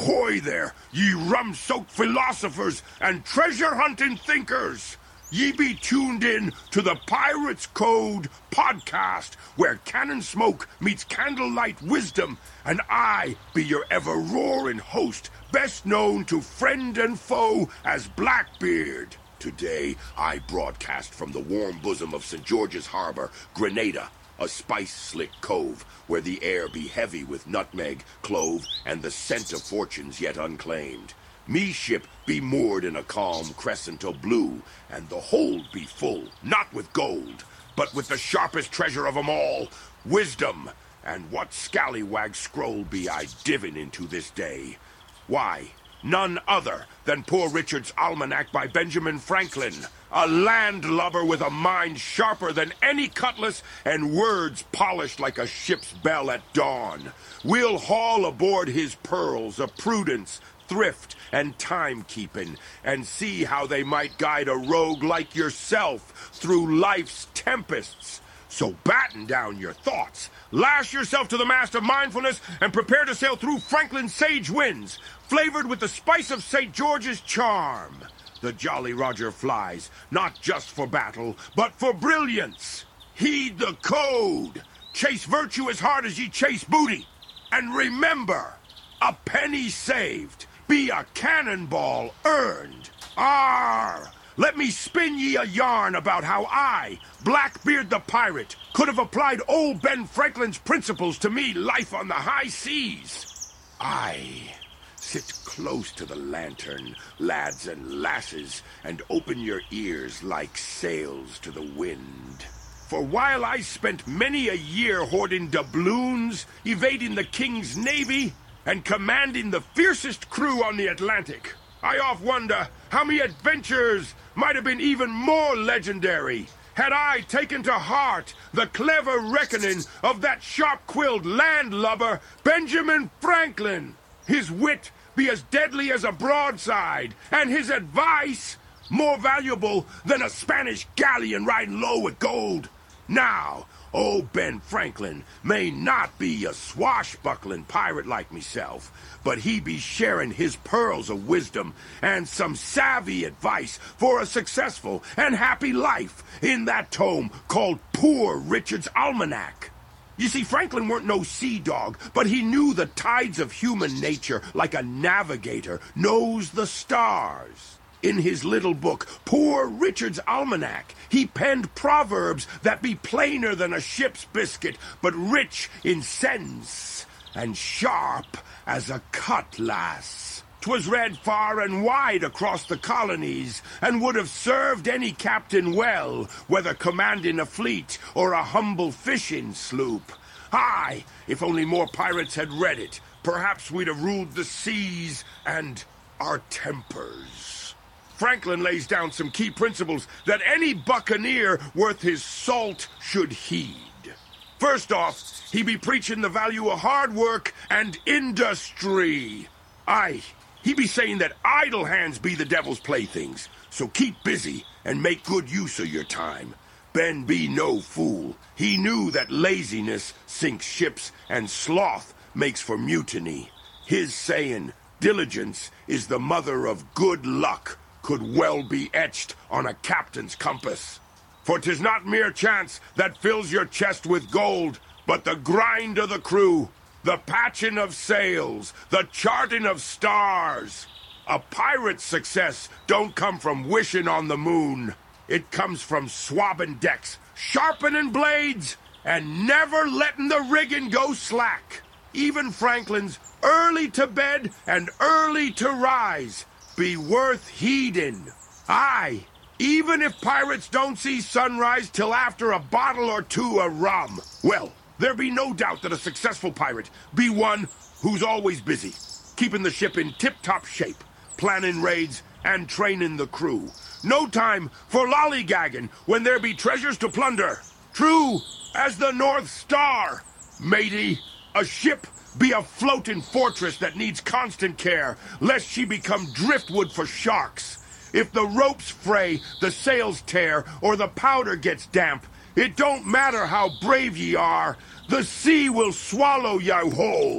Ahoy there, ye rum-soaked philosophers and treasure-hunting thinkers! Ye be tuned in to the Pirates Code podcast, where cannon smoke meets candlelight wisdom, and I be your ever-roaring host, best known to friend and foe as Blackbeard. Today, I broadcast from the warm bosom of St. George's Harbor, Grenada, a spice-slick cove, where the air be heavy with nutmeg, clove, and the scent of fortunes yet unclaimed. Me ship be moored in a calm crescent of blue, and the hold be full, not with gold, but with the sharpest treasure of 'em all, wisdom. And what scallywag scroll be I divin into this day? Why, none other than Poor Richard's Almanac by Benjamin Franklin, a landlubber with a mind sharper than any cutlass and words polished like a ship's bell at dawn. We'll haul aboard his pearls of prudence, thrift, and timekeeping, and see how they might guide a rogue like yourself through life's tempests. So batten down your thoughts, lash yourself to the mast of mindfulness, and prepare to sail through Franklin's sage winds, flavored with the spice of St. George's charm. The Jolly Roger flies, not just for battle, but for brilliance. Heed the code. Chase virtue as hard as ye chase booty. And remember, a penny saved be a cannonball earned. Arr! Let me spin ye a yarn about how I, Blackbeard the pirate, could have applied old Ben Franklin's principles to me life on the high seas. Sit close to the lantern, lads and lasses, and open your ears like sails to the wind. For while I spent many a year hoarding doubloons, evading the King's Navy, and commanding the fiercest crew on the Atlantic, I oft wonder how me adventures might have been even more legendary had I taken to heart the clever reckoning of that sharp-quilled landlubber, Benjamin Franklin. His wit be as deadly as a broadside, and his advice more valuable than a Spanish galleon riding low with gold. Now, old Ben Franklin may not be a swashbuckling pirate like myself, but he be sharing his pearls of wisdom and some savvy advice for a successful and happy life in that tome called Poor Richard's Almanac. You see, Franklin weren't no sea dog, but he knew the tides of human nature like a navigator knows the stars. In his little book, Poor Richard's Almanac, he penned proverbs that be plainer than a ship's biscuit, but rich in sense and sharp as a cutlass. 'Twas read far and wide across the colonies, and would have served any captain well, whether commanding a fleet or a humble fishing sloop. Aye, if only more pirates had read it, perhaps we'd have ruled the seas and our tempers. Franklin lays down some key principles that any buccaneer worth his salt should heed. First off, he be preaching the value of hard work and industry. Aye, he be saying that idle hands be the devil's playthings, so keep busy and make good use of your time. Ben be no fool. He knew that laziness sinks ships and sloth makes for mutiny. His saying, diligence is the mother of good luck, could well be etched on a captain's compass. For 'tis not mere chance that fills your chest with gold, but the grind of the crew, the patching of sails, the charting of stars. A pirate's success don't come from wishing on the moon. It comes from swabbing decks, sharpening blades, and never letting the rigging go slack. Even Franklin's early to bed and early to rise be worth heeding. Aye, even if pirates don't see sunrise till after a bottle or two of rum. Well, there be no doubt that a successful pirate be one who's always busy, keeping the ship in tip-top shape, planning raids, and training the crew. No time for lollygagging when there be treasures to plunder. True as the North Star, matey, a ship be a floating fortress that needs constant care, lest she become driftwood for sharks. If the ropes fray, the sails tear, or the powder gets damp, it don't matter how brave ye are, the sea will swallow you whole.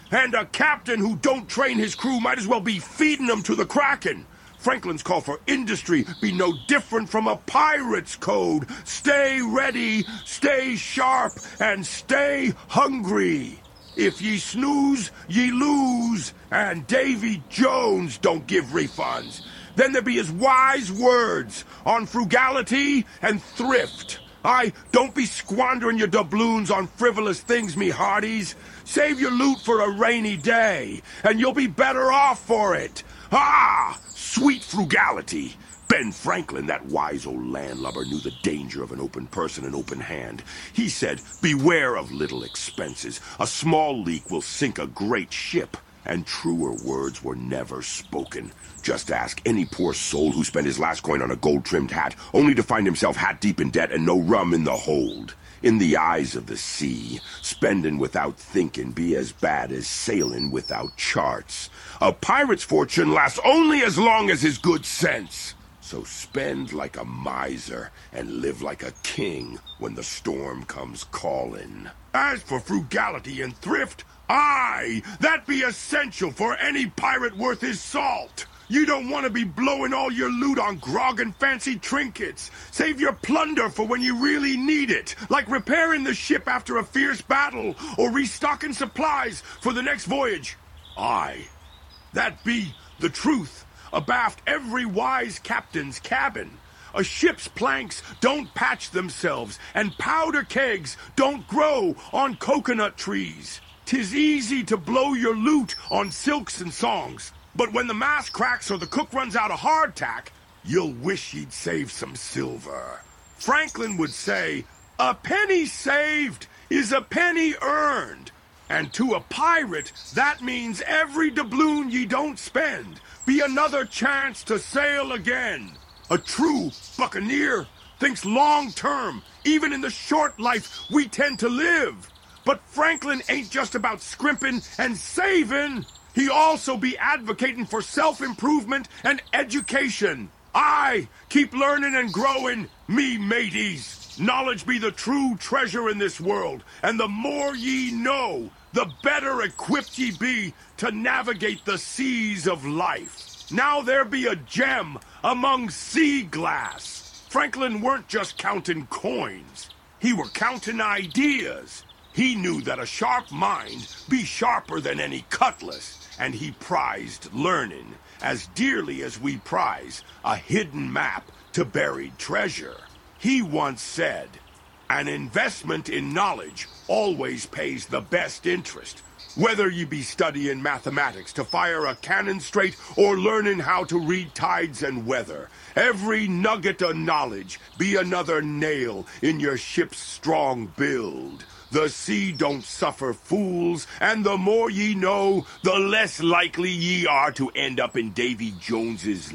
And a captain who don't train his crew might as well be feeding them to the Kraken. Franklin's call for industry be no different from a pirate's code. Stay ready, stay sharp, and stay hungry. If ye snooze, ye lose, and Davy Jones don't give refunds. Then there be his wise words on frugality and thrift. Aye, don't be squandering your doubloons on frivolous things, me hearties. Save your loot for a rainy day, and you'll be better off for it. Ah, sweet frugality. Ben Franklin, that wise old landlubber, knew the danger of an open purse and an open hand. He said, beware of little expenses. A small leak will sink a great ship. And truer words were never spoken. Just ask any poor soul who spent his last coin on a gold-trimmed hat, only to find himself hat-deep in debt and no rum in the hold. In the eyes of the sea, spending without thinking be as bad as sailing without charts. A pirate's fortune lasts only as long as his good sense. So spend like a miser and live like a king when the storm comes calling. As for frugality and thrift, aye, that be essential for any pirate worth his salt. You don't want to be blowing all your loot on grog and fancy trinkets. Save your plunder for when you really need it, like repairing the ship after a fierce battle or restocking supplies for the next voyage. Aye, that be the truth abaft every wise captain's cabin. A ship's planks don't patch themselves, and powder kegs don't grow on coconut trees. 'Tis easy to blow your loot on silks and songs, but when the mast cracks or the cook runs out of hardtack, you'll wish you'd saved some silver. Franklin would say, a penny saved is a penny earned. And to a pirate, that means every doubloon ye don't spend be another chance to sail again. A true buccaneer thinks long-term, even in the short life we tend to live. But Franklin ain't just about scrimping and saving. He also be advocating for self-improvement and education. Aye, keep learning and growing, me mateys. Knowledge be the true treasure in this world, and the more ye know, the better equipped ye be to navigate the seas of life. Now there be a gem among sea glass. Franklin weren't just counting coins. He were counting ideas. He knew that a sharp mind be sharper than any cutlass, and he prized learning as dearly as we prize a hidden map to buried treasure. He once said, an investment in knowledge always pays the best interest. Whether you be studying mathematics to fire a cannon straight or learning how to read tides and weather, every nugget of knowledge be another nail in your ship's strong build. The sea don't suffer fools, and the more ye know, the less likely ye are to end up in Davy Jones's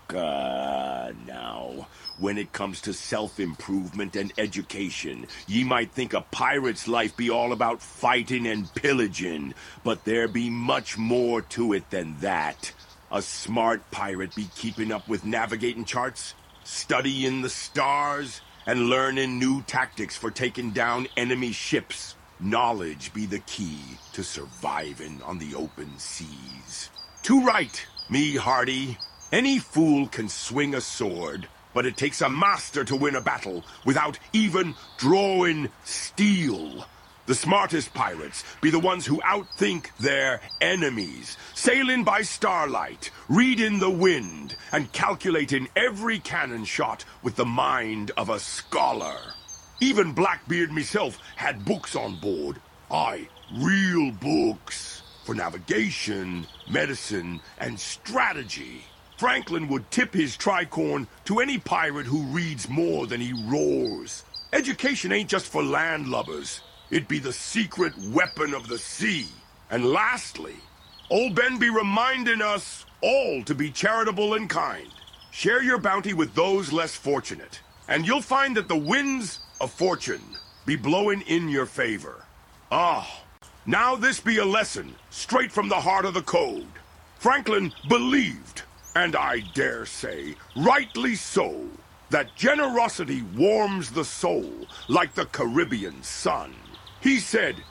locker. Now, when it comes to self-improvement and education, ye might think a pirate's life be all about fighting and pillaging, but there be much more to it than that. A smart pirate be keeping up with navigating charts, studying the stars, and learning new tactics for taking down enemy ships. Knowledge be the key to surviving on the open seas. Too right, me hearty. Any fool can swing a sword, but it takes a master to win a battle without even drawing steel. The smartest pirates be the ones who outthink their enemies, sailing by starlight, reading the wind, and calculating every cannon shot with the mind of a scholar. Even Blackbeard myself had books on board. Aye, real books for navigation, medicine, and strategy. Franklin would tip his tricorn to any pirate who reads more than he roars. Education ain't just for landlubbers. It be the secret weapon of the sea. And lastly, Old Ben be reminding us all to be charitable and kind. Share your bounty with those less fortunate, and you'll find that the winds of fortune be blowing in your favor. Ah, now this be a lesson straight from the heart of the code. Franklin believed, and I dare say, rightly so, that generosity warms the soul like the Caribbean sun. He said,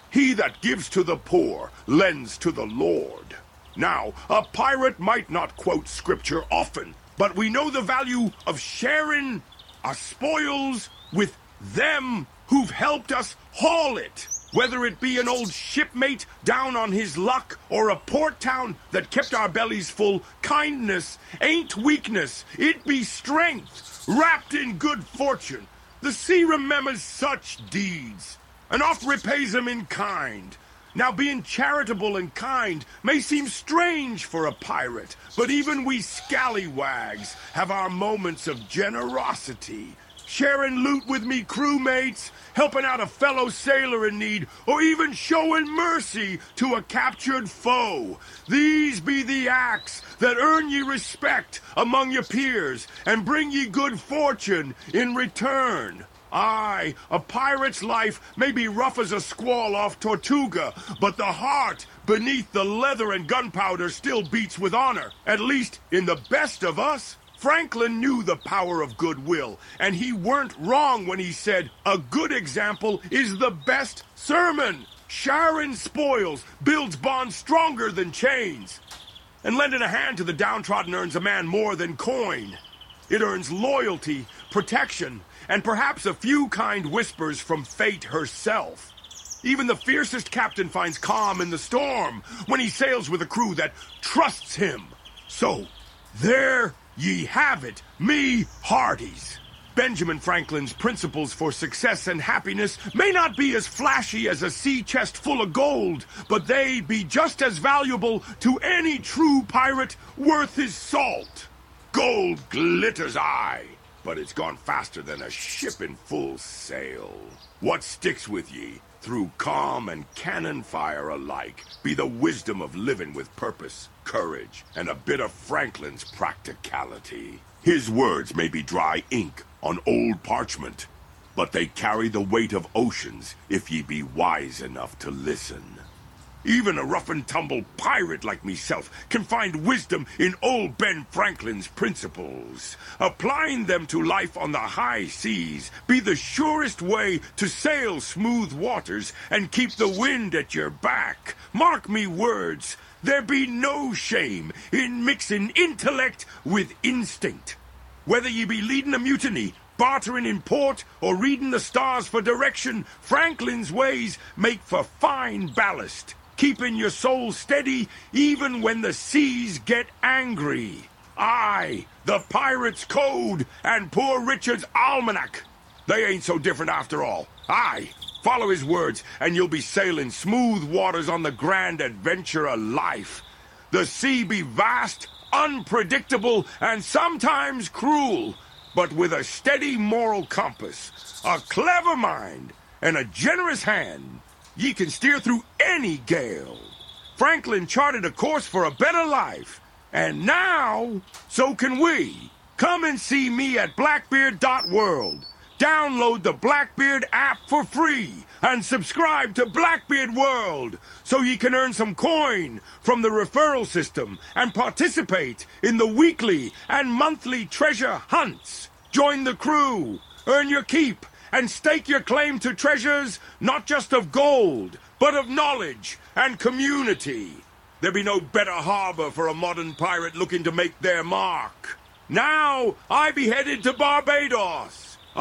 He that gives to the poor lends to the Lord. Now, a pirate might not quote scripture often, but we know the value of sharing our spoils with them who've helped us haul it. Whether it be an old shipmate down on his luck or a port town that kept our bellies full, kindness ain't weakness, it be strength, wrapped in good fortune. The sea remembers such deeds, and oft repays them in kind. Now, being charitable and kind may seem strange for a pirate, but even we scallywags have our moments of generosity. Sharing loot with me crewmates, helping out a fellow sailor in need, or even showing mercy to a captured foe. These be the acts that earn ye respect among your peers and bring ye good fortune in return. Aye, a pirate's life may be rough as a squall off Tortuga, but the heart beneath the leather and gunpowder still beats with honor, at least in the best of us. Franklin knew the power of goodwill, and he weren't wrong when he said, a good example is the best sermon. Sharing spoils builds bonds stronger than chains. And lending a hand to the downtrodden earns a man more than coin. It earns loyalty, protection, and perhaps a few kind whispers from fate herself. Even the fiercest captain finds calm in the storm when he sails with a crew that trusts him. So, there ye have it, me hearties. Benjamin Franklin's principles for success and happiness may not be as flashy as a sea chest full of gold, but they be just as valuable to any true pirate worth his salt. Gold glitters, aye, but it's gone faster than a ship in full sail. What sticks with ye, through calm and cannon fire alike, be the wisdom of living with purpose, courage, and a bit of Franklin's practicality. His words may be dry ink on old parchment, but they carry the weight of oceans if ye be wise enough to listen. Even a rough-and-tumble pirate like meself can find wisdom in old Ben Franklin's principles. Applying them to life on the high seas be the surest way to sail smooth waters and keep the wind at your back. Mark me words, there be no shame in mixing intellect with instinct. Whether ye be leading a mutiny, bartering in port, or reading the stars for direction, Franklin's ways make for fine ballast, keeping your soul steady even when the seas get angry. Aye, the pirate's code and Poor Richard's almanac. They ain't so different after all. Aye, follow his words and you'll be sailing smooth waters on the grand adventure of life. The sea be vast, unpredictable, and sometimes cruel, but with a steady moral compass, a clever mind, and a generous hand, ye can steer through any gale. Franklin charted a course for a better life, and now, so can we. Come and see me at Blackbeard.world. Download the Blackbeard app for free and subscribe to Blackbeard World so ye can earn some coin from the referral system and participate in the weekly and monthly treasure hunts. Join the crew, earn your keep, and stake your claim to treasures not just of gold, but of knowledge and community. There be no better harbor for a modern pirate looking to make their mark. Now I be headed to Barbados.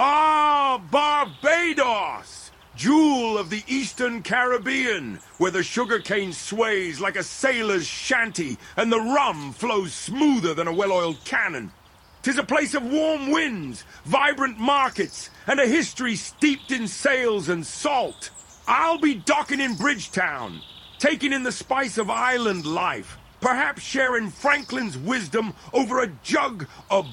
Ah, Barbados! Jewel of the Eastern Caribbean, where the sugarcane sways like a sailor's shanty and the rum flows smoother than a well-oiled cannon. 'Tis a place of warm winds, vibrant markets, and a history steeped in sails and salt. I'll be docking in Bridgetown, taking in the spice of island life, perhaps sharing Franklin's wisdom over a jug of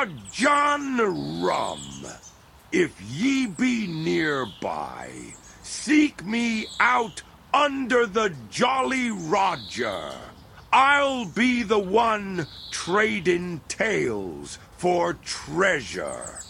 Barjan rum. If ye be nearby, seek me out under the Jolly Roger. I'll be the one trading tales for treasure.